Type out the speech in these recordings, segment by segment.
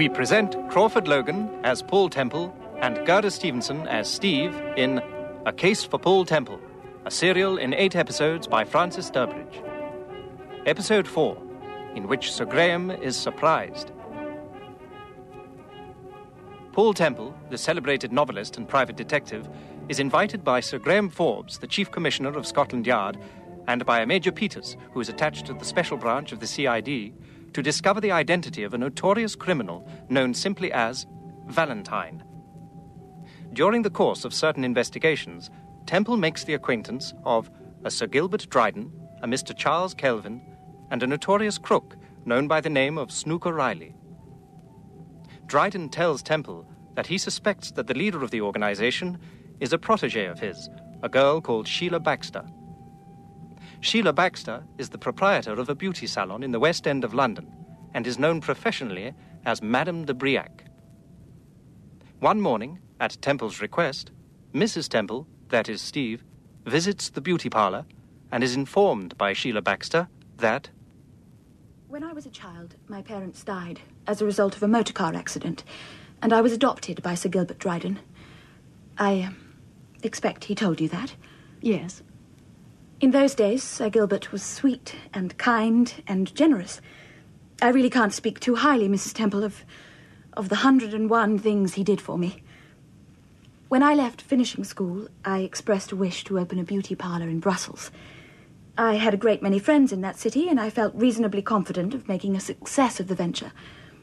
We present Crawford Logan as Paul Temple and Gerda Stevenson as Steve in A Case for Paul Temple, a serial in 8 episodes by Francis Durbridge. Episode 4, in which Sir Graham is surprised. Paul Temple, the celebrated novelist and private detective, is invited by Sir Graham Forbes, the Chief Commissioner of Scotland Yard, and by a Major Peters, who is attached to the special branch of the CID, to discover the identity of a notorious criminal known simply as Valentine. During the course of certain investigations, Temple makes the acquaintance of a Sir Gilbert Dryden, a Mr. Charles Kelvin, and a notorious crook known by the name of Snooker Riley. Dryden tells Temple that he suspects that the leader of the organization is a protege of his, a girl called Sheila Baxter. Sheila Baxter is the proprietor of a beauty salon in the West End of London and is known professionally as Madame de Briac. One morning, at Temple's request, Mrs. Temple, that is Steve, visits the beauty parlor and is informed by Sheila Baxter that... When I was a child, my parents died as a result of a motor car accident, and I was adopted by Sir Gilbert Dryden. I expect he told you that? Yes. In those days, Sir Gilbert was sweet and kind and generous. I really can't speak too highly, Mrs. Temple, of the 101 things he did for me. When I left finishing school, I expressed a wish to open a beauty parlour in Brussels. I had a great many friends in that city, and I felt reasonably confident of making a success of the venture.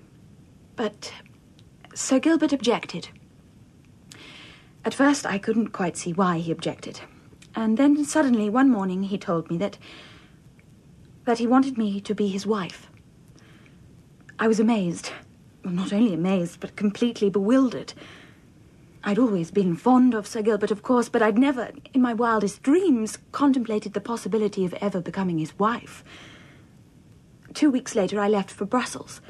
But Sir Gilbert objected. At first, I couldn't quite see why he objected. And then suddenly, one morning, he told me that he wanted me to be his wife. I was amazed. Well, not only amazed, but completely bewildered. I'd always been fond of Sir Gilbert, of course, but I'd never, in my wildest dreams, contemplated the possibility of ever becoming his wife. 2 weeks later, I left for Brussels.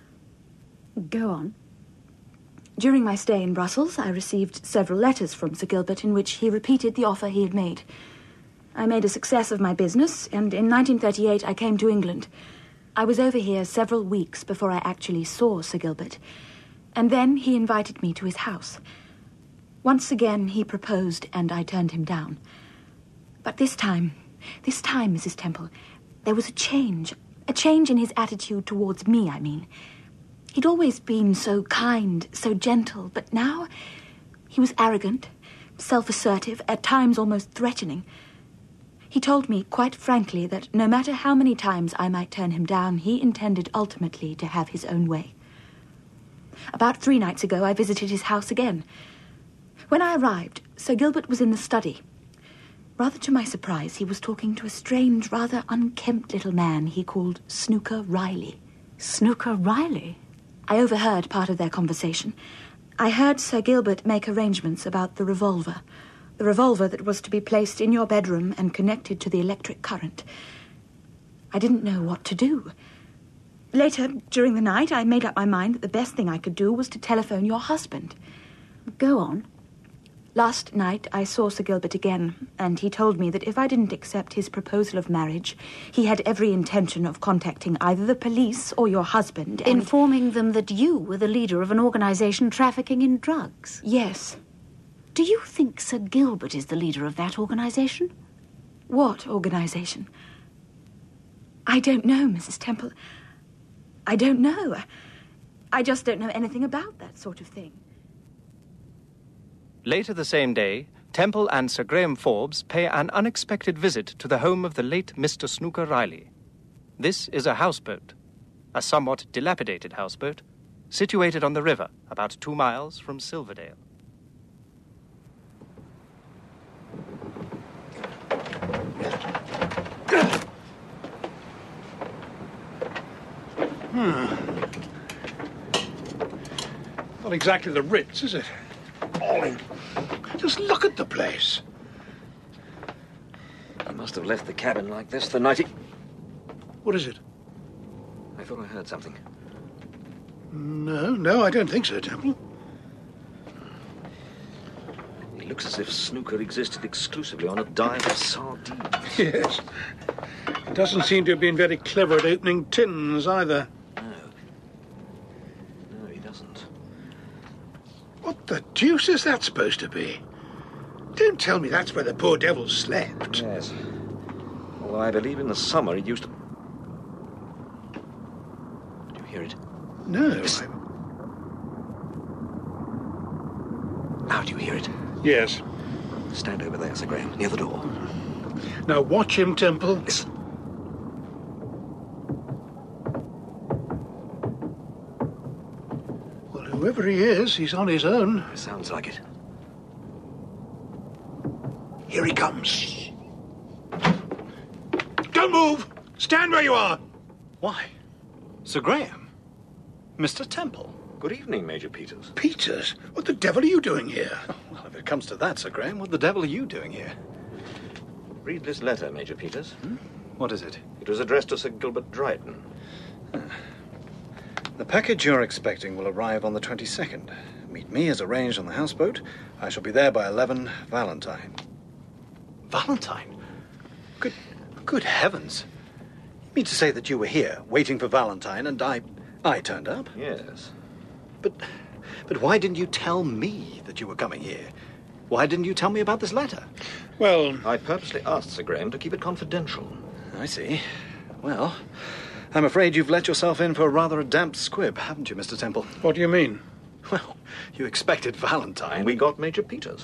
Go on. During my stay in Brussels, I received several letters from Sir Gilbert in which he repeated the offer he had made. I made a success of my business, and in 1938 I came to England. I was over here several weeks before I actually saw Sir Gilbert, and then he invited me to his house. Once again he proposed, and I turned him down. But this time, Mrs. Temple, there was a change in his attitude towards me, I mean. He'd always been so kind, so gentle, but now he was arrogant, self-assertive, at times almost threatening. He told me, quite frankly, that no matter how many times I might turn him down, he intended ultimately to have his own way. About 3 nights ago, I visited his house again. When I arrived, Sir Gilbert was in the study. Rather to my surprise, he was talking to a strange, rather unkempt little man he called Snooker Riley. Snooker Riley? I overheard part of their conversation. I heard Sir Gilbert make arrangements about the revolver that was to be placed in your bedroom and connected to the electric current. I didn't know what to do. Later, during the night, I made up my mind that the best thing I could do was to telephone your husband. Go on. Last night, I saw Sir Gilbert again, and he told me that if I didn't accept his proposal of marriage, he had every intention of contacting either the police or your husband and... Informing them that you were the leader of an organisation trafficking in drugs? Yes. Do you think Sir Gilbert is the leader of that organisation? What organisation? I don't know, Mrs. Temple. I don't know. I just don't know anything about that sort of thing. Later the same day, Temple and Sir Graham Forbes pay an unexpected visit to the home of the late Mr. Snooker Riley. This is a houseboat, a somewhat dilapidated houseboat, situated on the river about 2 miles from Silverdale. Not exactly the Ritz, is it? Ollie, just look at the place. I must have left the cabin like this the night he... What is it? I thought I heard something. No, I don't think so, Temple. It looks as if snooker existed exclusively on a diet of sardines. Yes. It doesn't seem to have been very clever at opening tins, either. No, he deuce is that supposed to be? Don't tell me that's where the poor devil slept. Yes. Although I believe in the summer he used to... Do you hear it? No. Now do you hear it? Yes. Stand over there, Sir Graham, near the door. Now watch him, Temple. Listen. Well, whoever he is, he's on his own. Sounds like it. Here he comes. Don't move! Stand where you are! Why? Sir Graham? Mr. Temple? Good evening, Major Peters. Peters, what the devil are you doing here? Well, if it comes to that, Sir Graham, what the devil are you doing here? Read this letter, Major Peters. What is it? It was addressed to Sir Gilbert Dryden. The package you're expecting will arrive on the 22nd. Meet me as arranged on the houseboat. I shall be there by 11 Valentine. Valentine? Good heavens. You mean to say that you were here, waiting for Valentine, and I turned up? Yes. But why didn't you tell me that you were coming here? Why didn't you tell me about this letter? Well, I purposely asked Sir Graham to keep it confidential. I see. Well, I'm afraid you've let yourself in for rather a damp squib, haven't you, Mr. Temple? what do you mean? Well, you expected Valentine. And we got Major Peters.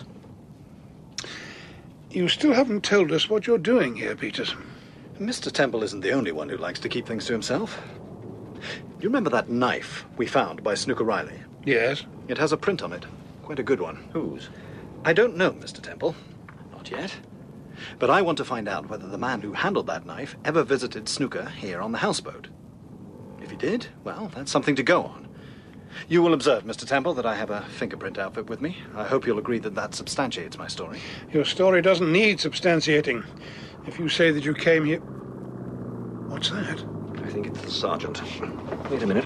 You still haven't told us what you're doing here, Peters. Mr. Temple isn't the only one who likes to keep things to himself. You remember that knife we found by Snooker Riley? Yes. It has a print on it. Quite a good one. Whose? I don't know, Mr. Temple. Not yet. But I want to find out whether the man who handled that knife ever visited Snooker here on the houseboat. If he did, well, that's something to go on. You will observe, Mr. Temple, that I have a fingerprint outfit with me. I hope you'll agree that that substantiates my story. Your story doesn't need substantiating. If you say that you came here... What's that? I think it's the sergeant. Wait a minute.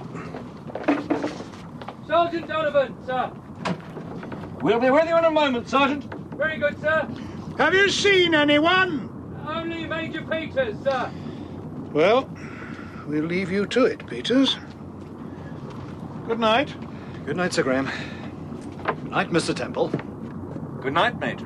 Sergeant Donovan, sir. We'll be with you in a moment, Sergeant. Very good, sir. Have you seen anyone? Only Major Peters, sir. Well, we'll leave you to it, Peters. Good night. Good night, Sir Graham. Good night, Mr. Temple. Good night, Major.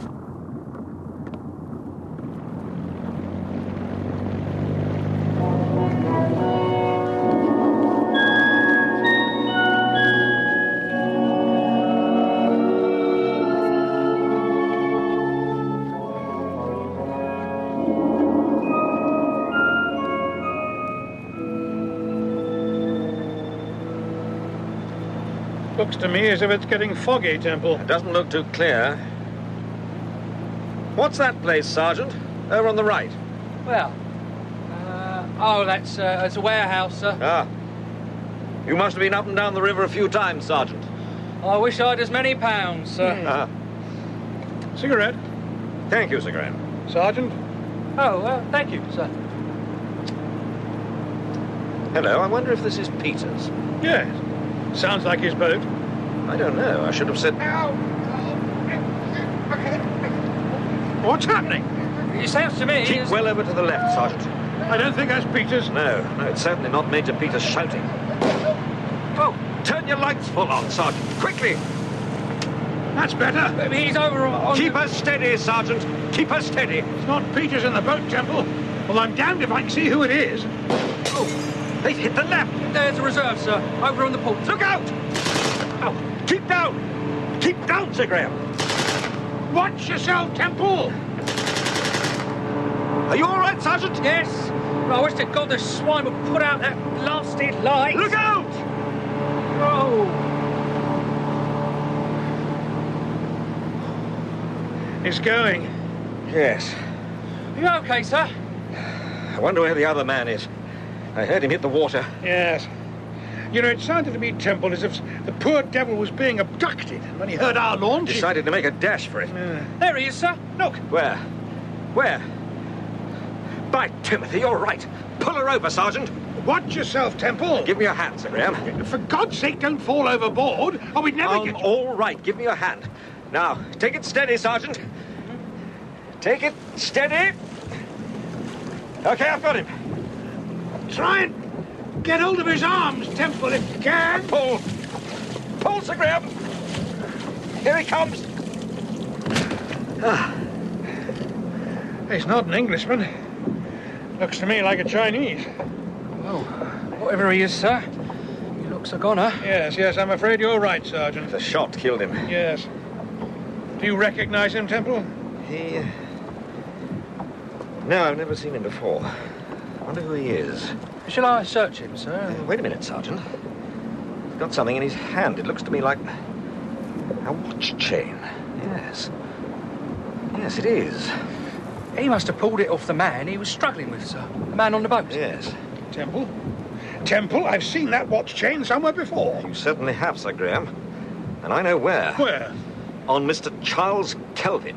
Looks to me as if it's getting foggy, Temple. It doesn't look too clear. What's that place, Sergeant? Over on the right. Well, that's it's a warehouse, sir. Ah. You must have been up and down the river a few times, Sergeant. I wish I'd as many pounds, sir. Ah. Cigarette? Thank you, Sir Graham. Sergeant? Oh, thank you, sir. Hello, I wonder if this is Peters. Yes. Sounds like his boat. I don't know. I should have said... What's happening? It sounds to me... Keep well over to the left, Sergeant. I don't think that's Peters. No, it's certainly not Major Peters shouting. Oh, turn your lights full on, Sergeant. Quickly! That's better. He's over on... Keep her steady, Sergeant. Keep her steady. It's not Peters in the boat, Temple. Well, I'm damned if I can see who it is. Oh, they've hit the left. There's a reserve, sir. Over on the port. Look out! Oh, keep down! Keep down, Sir Graham. Watch yourself, Temple! Are you all right, Sergeant? Yes. I wish to God the swine would put out that blasted light. Look out! Oh. It's going. Yes. You okay, sir? I wonder where the other man is. I heard him hit the water. Yes. You know, it sounded to me, Temple, as if the poor devil was being abducted. And when he heard our launch... Decided to make a dash for it. There he is, sir. Look. Where? Where? By Timothy, you're right. Pull her over, Sergeant. Watch yourself, Temple. Give me your hand, Sir Graham. For God's sake, don't fall overboard, or we'd never get... All right, give me your hand. Now, take it steady, Sergeant. Take it steady. Okay, I've got him. Try and get hold of his arms, Temple, if you can. Pull. Pull, Sir Graham. Here he comes! He's not an Englishman. Looks to me like a Chinese. Oh, whatever he is, sir. He looks a goner. Yes, I'm afraid you're right, Sergeant. The shot killed him. Yes. Do you recognize him, Temple? No, I've never seen him before. I wonder who he is. Shall I search him, sir? Wait a minute, Sergeant. He's got something in his hand. It looks to me like a watch chain. Yes. Yes, it is. He must have pulled it off the man he was struggling with, sir. The man on the boat. Yes. Temple? Temple, I've seen that watch chain somewhere before. You certainly have, Sir Graham. And I know where. Where? On Mr. Charles Kelvin.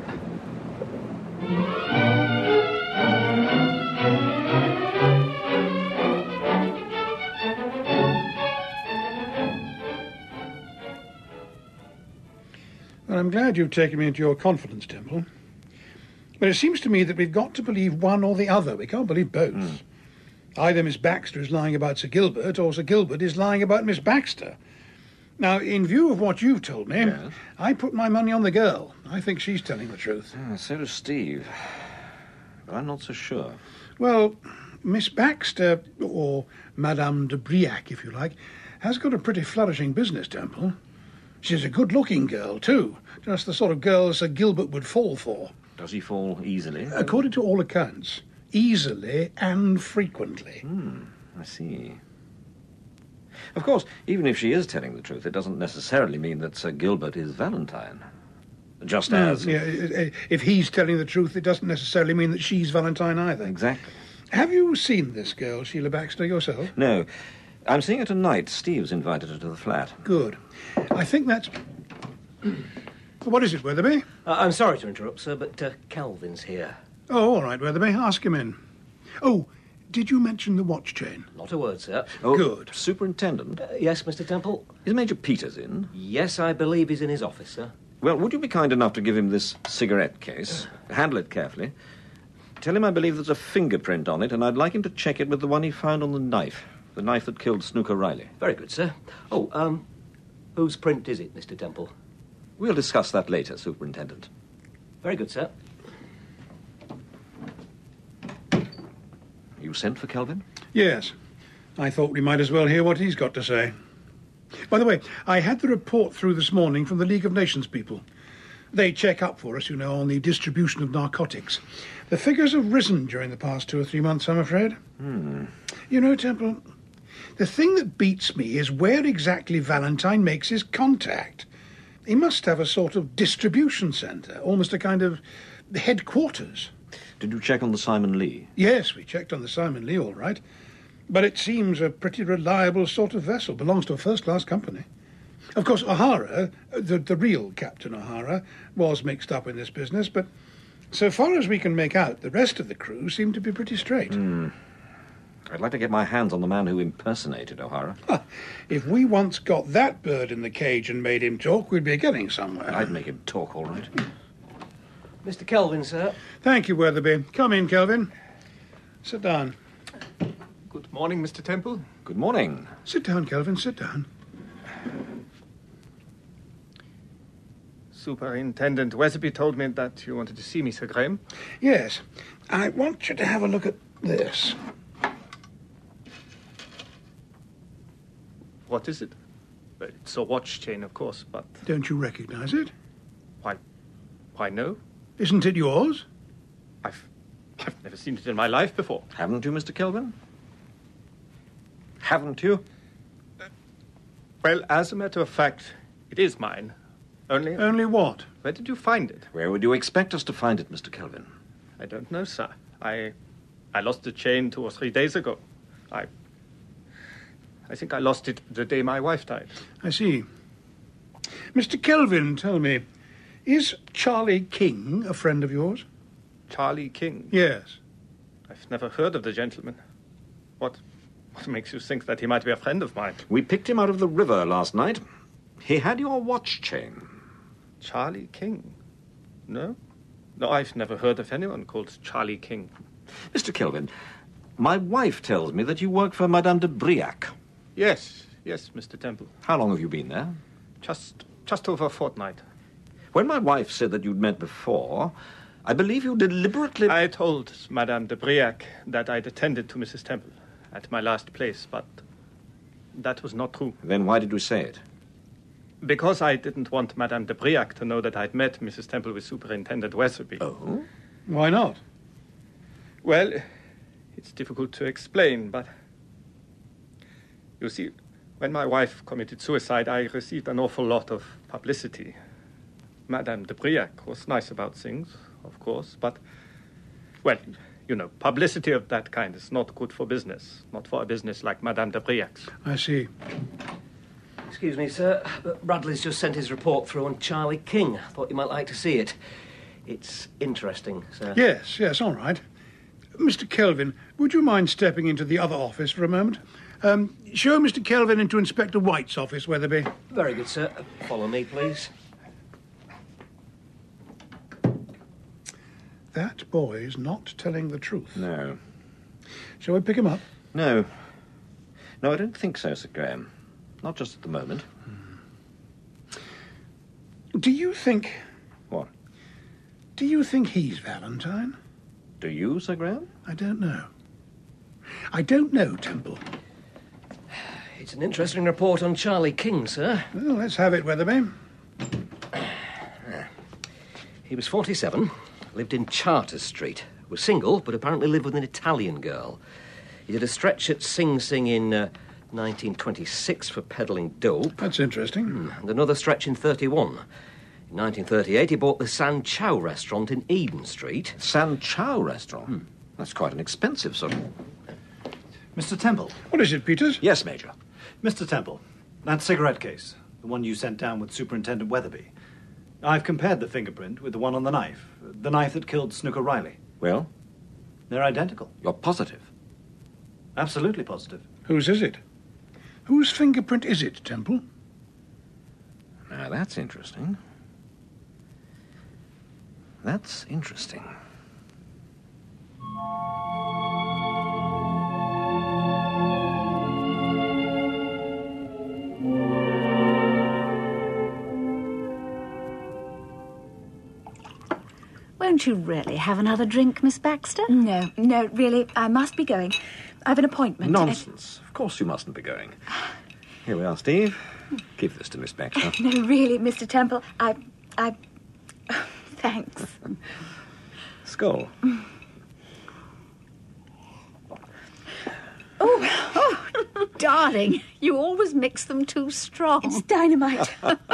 Well, I'm glad you've taken me into your confidence, Temple. But it seems to me that we've got to believe one or the other. We can't believe both. Either Miss Baxter is lying about Sir Gilbert, or Sir Gilbert is lying about Miss Baxter. Now, in view of what you've told me, Yes. I put my money on the girl. I think she's telling the truth. So does Steve. But I'm not so sure. Well, Miss Baxter, or Madame de Briac, if you like, has got a pretty flourishing business, Temple. She's a good-looking girl, too. Just the sort of girl Sir Gilbert would fall for. Does he fall easily? According to all accounts, easily and frequently. I see. Of course, even if she is telling the truth, it doesn't necessarily mean that Sir Gilbert is Valentine. Just as... Yeah, if he's telling the truth, it doesn't necessarily mean that she's Valentine either. Exactly. Have you seen this girl, Sheila Baxter, yourself? No. I'm seeing her tonight. Steve's invited her to the flat. Good. I think that's... What is it, Weatherby? I'm sorry to interrupt, sir, but Calvin's here. Oh, all right, Weatherby. Ask him in. Oh, did you mention the watch chain? Not a word, sir. Oh, Good. Superintendent, Yes, Mr. Temple? is Major Peters in? Yes, I believe he's in his office, sir. Well, would you be kind enough to give him this cigarette case? Handle it carefully. Tell him I believe there's a fingerprint on it, and I'd like him to check it with the one he found on the knife that killed Snooker Riley. Very good, sir. Oh, whose print is it, Mr. Temple? We'll discuss that later, Superintendent. Very good, sir. You sent for Kelvin? Yes. I thought we might as well hear what he's got to say. By the way, I had the report through this morning from the League of Nations people. They check up for us, on the distribution of narcotics. The figures have risen during the past 2 or 3 months, I'm afraid. Temple, the thing that beats me is where exactly Valentine makes his contact. He must have a sort of distribution centre, almost a kind of headquarters. Did you check on the Simon Lee? Yes, we checked on the Simon Lee, all right. But it seems a pretty reliable sort of vessel, belongs to a first-class company. Of course, O'Hara, the real Captain O'Hara, was mixed up in this business, but so far as we can make out, the rest of the crew seem to be pretty straight. I'd like to get my hands on the man who impersonated O'Hara. If we once got that bird in the cage and made him talk, we'd be getting somewhere. I'd make him talk, all right. Mr. Kelvin, sir. Thank you, Weatherby. Come in, Kelvin. Sit down. Good morning, Mr. Temple. Good morning. Sit down, Kelvin, sit down. Superintendent Weatherby told me that you wanted to see me, Sir Graham. Yes, I want you to have a look at this. What is it? Well, it's a watch chain, of course, but Don't you recognize it? why no? Isn't it yours? I've never seen it in my life before. Haven't you, Mr. Kelvin? Haven't you? Well, as a matter of fact, it is mine. Only, Only what? where did you find it? Where would you expect us to find it, Mr. Kelvin? I don't know, sir. I lost the chain 2 or 3 days ago. I think I lost it the day my wife died. I see. Mr. Kelvin, tell me, is Charlie King a friend of yours? Charlie King? Yes. I've never heard of the gentleman. What makes you think that he might be a friend of mine? We picked him out of the river last night. He had your watch chain. Charlie King? No, I've never heard of anyone called Charlie King. Mr. Kelvin, my wife tells me that you work for Madame de Briac. Yes, Mr. Temple. How long have you been there? Just over a fortnight. When my wife said that you'd met before, I believe you deliberately... I told Madame de Briac that I'd attended to Mrs. Temple at my last place, but that was not true. Then why did you say it? Because I didn't want Madame de Briac to know that I'd met Mrs. Temple with Superintendent Weatherby. Oh? Why not? Well, it's difficult to explain, but... You see, when my wife committed suicide, I received an awful lot of publicity. Madame de Briac was nice about things, of course, but... Well, you know, publicity of that kind is not good for business. Not for a business like Madame de Briac's. I see. Excuse me, sir, but Bradley's just sent his report through on Charlie King. Thought you might like to see it. It's interesting, sir. Yes, all right. Mr. Kelvin, would you mind stepping into the other office for a moment? Show Mr. Kelvin into Inspector White's office, Weatherby. Very good, sir. Follow me, please. That boy's not telling the truth. No. Shall we pick him up? No. No, I don't think so, Sir Graham. Not just at the moment. Do you think... What? Do you think he's Valentine? Do you, Sir Graham? I don't know. I don't know, Temple. It's an interesting report on Charlie King, sir. Well, let's have it, Weatherby. He was 47, lived in Charter Street, was single, but apparently lived with an Italian girl. He did a stretch at Sing Sing in 1926 for peddling dope. That's interesting. And another stretch in 31. In 1938, he bought the San Chow restaurant in Eden Street. San Chow restaurant? That's quite an expensive sort of... Mr. Temple. What is it, Peters? Yes, Major. Mr. Temple, that cigarette case, the one you sent down with Superintendent Weatherby. I've compared the fingerprint with the one on the knife that killed Snooker Riley. Well? They're identical. You're positive? Absolutely positive. Whose is it? Whose fingerprint is it, Temple? Now, that's interesting. That's interesting. Won't you really have another drink, Miss Baxter? No, really, I must be going. I've an appointment. Nonsense. Of course you mustn't be going. Here we are, Steve. Give this to Miss Baxter. No, really, Mr. Temple, I... Thanks. Skull. Oh, darling, you always mix them too strong. It's dynamite.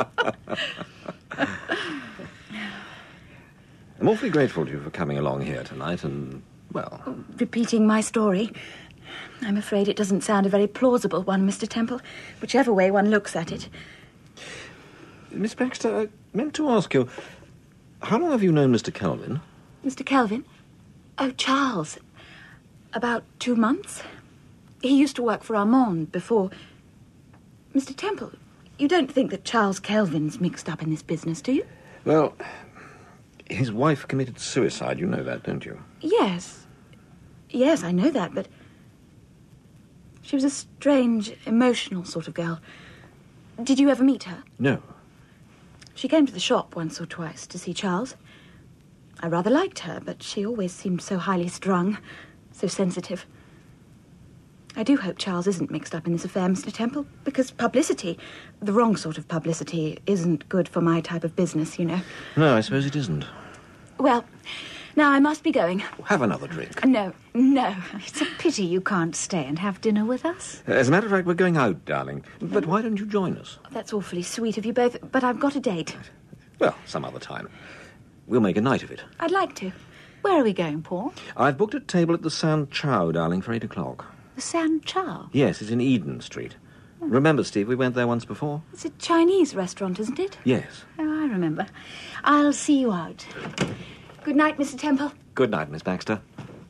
I'm awfully grateful to you for coming along here tonight and, well... Repeating my story. I'm afraid it doesn't sound a very plausible one, Mr. Temple, whichever way one looks at it. Miss Baxter, I meant to ask you, how long have you known Mr. Kelvin? Mr. Kelvin? Oh, Charles. About 2 months. He used to work for Armand before... Mr. Temple, you don't think that Charles Kelvin's mixed up in this business, do you? Well, his wife committed suicide. You know that, don't you? Yes. Yes, I know that, but... She was a strange, emotional sort of girl. Did you ever meet her? No. She came to the shop once or twice to see Charles. I rather liked her, but she always seemed so highly strung, so sensitive. I do hope Charles isn't mixed up in this affair, Mr. Temple, because publicity, the wrong sort of publicity, isn't good for my type of business, you know. No, I suppose it isn't. Well, now I must be going. Have another drink. No. It's a pity you can't stay and have dinner with us. As a matter of fact, we're going out, darling. But why don't you join us? That's awfully sweet of you both, but I've got a date. Well, some other time. We'll make a night of it. I'd like to. Where are we going, Paul? I've booked a table at the San Chow, darling, for 8 o'clock. The San Chow? Yes, it's in Eden Street. Remember, Steve, we went there once before? It's a Chinese restaurant, isn't it? Yes. Oh, I remember. I'll see you out. Good night, Mr. Temple. Good night, Miss Baxter.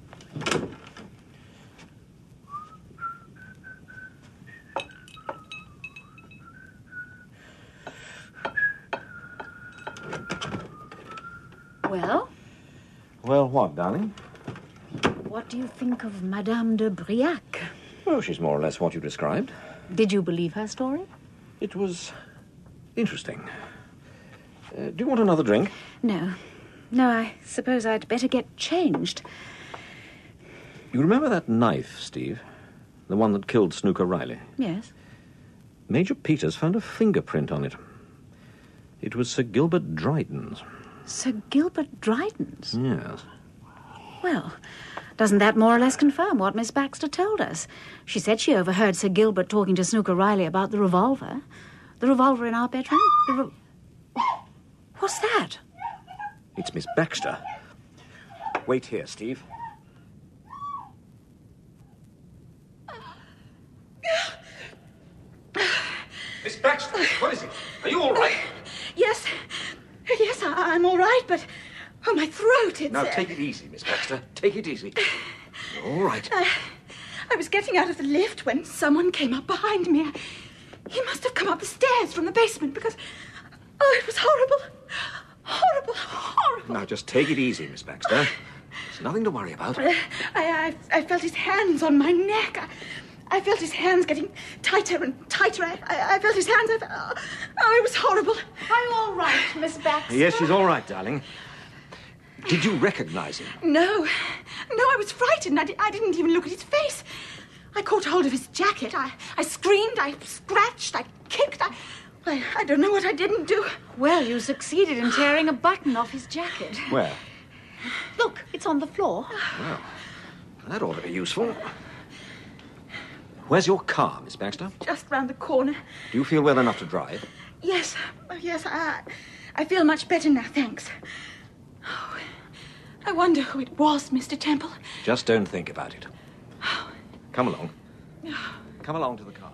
Well? Well, what, darling? What do you think of Madame de Briac? Well, she's more or less what you described. Did you believe her story? It was interesting. Do you want another drink? No. No, I suppose I'd better get changed. You remember that knife, Steve? The one that killed Snooker Riley? Yes. Major Peters found a fingerprint on it. It was Sir Gilbert Dryden's. Sir Gilbert Dryden's? Yes. Well, doesn't that more or less confirm what Miss Baxter told us? She said she overheard Sir Gilbert talking to Snooker Riley about the revolver. The revolver in our bedroom? What's that? It's Miss Baxter. Wait here, Steve. Miss Baxter, what is it? Are you all right? Yes. Yes, I'm all right, but... Oh, my throat, it's... Now, take it easy, Miss Baxter. Take it easy. All right. I was getting out of the lift when someone came up behind me. He must have come up the stairs from the basement because... Oh, it was horrible. Horrible, horrible. Now, just take it easy, Miss Baxter. There's nothing to worry about. I felt his hands on my neck. I felt his hands getting tighter and tighter. I felt his hands... Oh, it was horrible. Are you all right, Miss Baxter? Yes, she's all right, darling. Did you recognize him? No, I was frightened. I didn't even look at his face. I caught hold of his jacket. I screamed, I scratched, I kicked. I don't know what I didn't do. Well, you succeeded in tearing a button off his jacket. Where? Look, it's on the floor. Well, that ought to be useful. Where's your car, Miss Baxter? Just round the corner. Do you feel well enough to drive? Yes, I feel much better now, thanks. Oh, I wonder who it was, Mr. Temple. Just don't think about it. Come along. Come along to the car.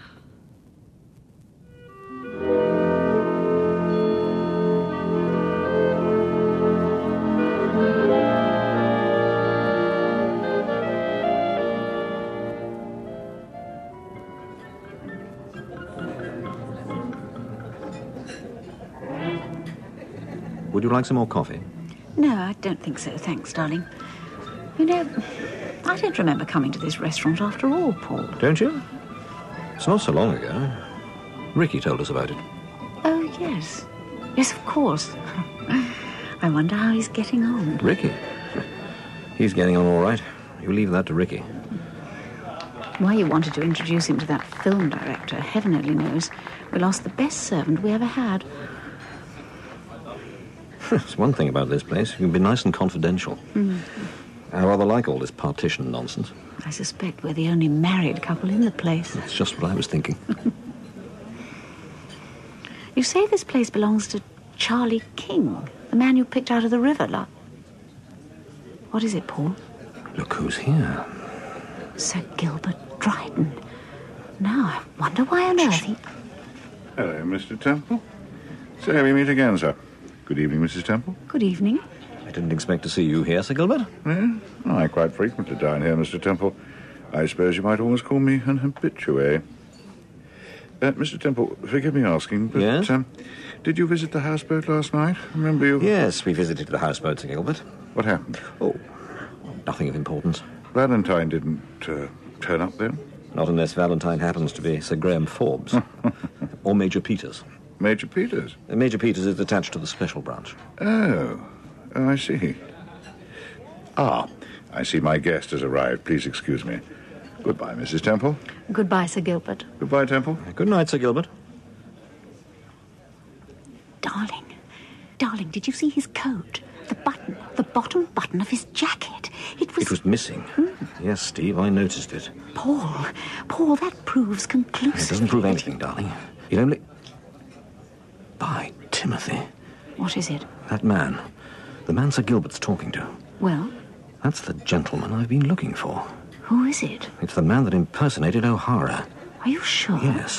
Would you like some more coffee? No, I don't think so, thanks, darling. You know, I don't remember coming to this restaurant after all, Paul. Don't you? It's not so long ago. Ricky told us about it. Oh, yes. Yes, of course. I wonder how he's getting on. Ricky? He's getting on all right. You leave that to Ricky. Why you wanted to introduce him to that film director, heaven only knows. We lost the best servant we ever had. It's one thing about this place. You can be nice and confidential. I rather like all this partition nonsense. I suspect we're the only married couple in the place. That's just what I was thinking. You say this place belongs to Charlie King, the man you picked out of the river What is it, Paul? Look who's here. Sir Gilbert Dryden. Now, I wonder why on earth he... Hello, Mr. Temple. So we meet again, sir. Good evening, Mrs. Temple. Good evening. I didn't expect to see you here, Sir Gilbert. Yeah? I quite frequently dine here, Mr. Temple. I suppose you might almost call me an habitué. Mr. Temple, forgive me asking, but... Yes? Did you visit the houseboat last night? Remember you... Yes, we visited the houseboat, Sir Gilbert. What happened? Oh, nothing of importance. Valentine didn't turn up then? Not unless Valentine happens to be Sir Graham Forbes. Or Major Peters. Major Peters? Major Peters is attached to the special branch. Oh, I see. I see my guest has arrived. Please excuse me. Goodbye, Mrs. Temple. Goodbye, Sir Gilbert. Goodbye, Temple. Good night, Sir Gilbert. Darling, did you see his coat? The bottom button of his jacket. It was missing. Yes, Steve, I noticed it. Paul, that proves conclusively... It doesn't prove anything, darling. It only... By Timothy. What is it? That man. The man Sir Gilbert's talking to. Well? That's the gentleman I've been looking for. Who is it? It's the man that impersonated O'Hara. Are you sure? Yes.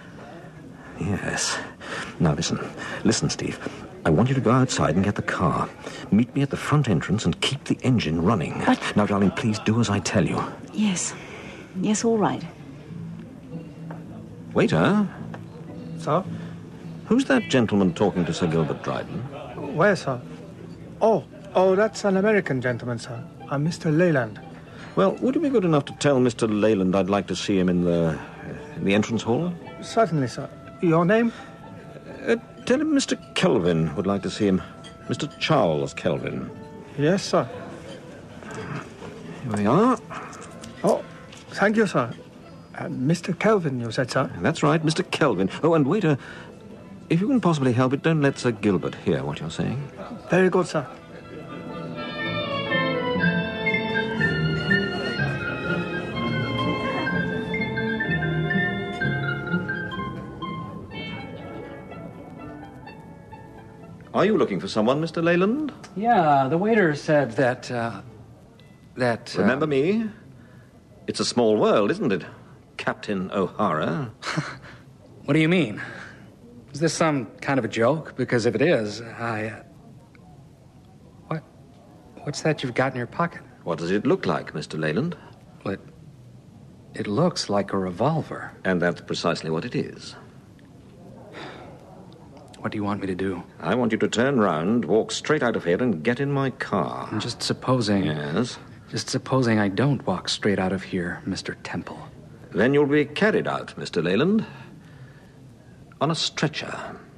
Now, listen, Steve. I want you to go outside and get the car. Meet me at the front entrance and keep the engine running. But... Now, darling, please do as I tell you. Yes, all right. Waiter? Sir? Who's that gentleman talking to Sir Gilbert Dryden? Where, sir? Oh, that's an American gentleman, sir. I'm Mr. Leyland. Well, would you be good enough to tell Mr. Leyland I'd like to see him in the entrance hall? Certainly, sir. Your name? Tell him Mr. Kelvin would like to see him. Mr. Charles Kelvin. Yes, sir. Here we are. Oh, thank you, sir. Mr. Kelvin, you said, sir? That's right, Mr. Kelvin. Oh, and waiter, if you can possibly help it, don't let Sir Gilbert hear what you're saying. Very good, sir. Are you looking for someone, Mr. Leyland? Yeah, the waiter said that, Remember me? It's a small world, isn't it? Captain O'Hara. What do you mean? Is this some kind of a joke? Because if it is, What's that you've got in your pocket? What does it look like, Mr. Leyland? Well, it looks like a revolver. And that's precisely what it is. What do you want me to do? I want you to turn round, walk straight out of here, and get in my car. Just supposing... Yes? Just supposing I don't walk straight out of here, Mr. Temple. Then you'll be carried out, Mr. Leyland. On a stretcher.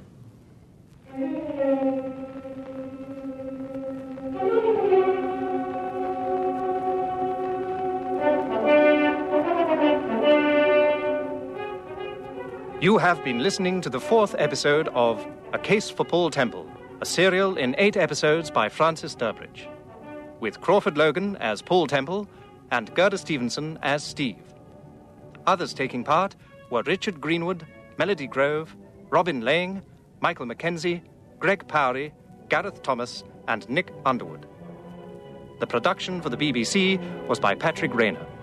You have been listening to the 4th episode of A Case for Paul Temple, a serial in 8 episodes by Francis Durbridge, with Crawford Logan as Paul Temple and Gerda Stevenson as Steve. Others taking part were Richard Greenwood, Melody Grove, Robin Lang, Michael Mackenzie, Greg Powry, Gareth Thomas, and Nick Underwood. The production for the BBC was by Patrick Rayner.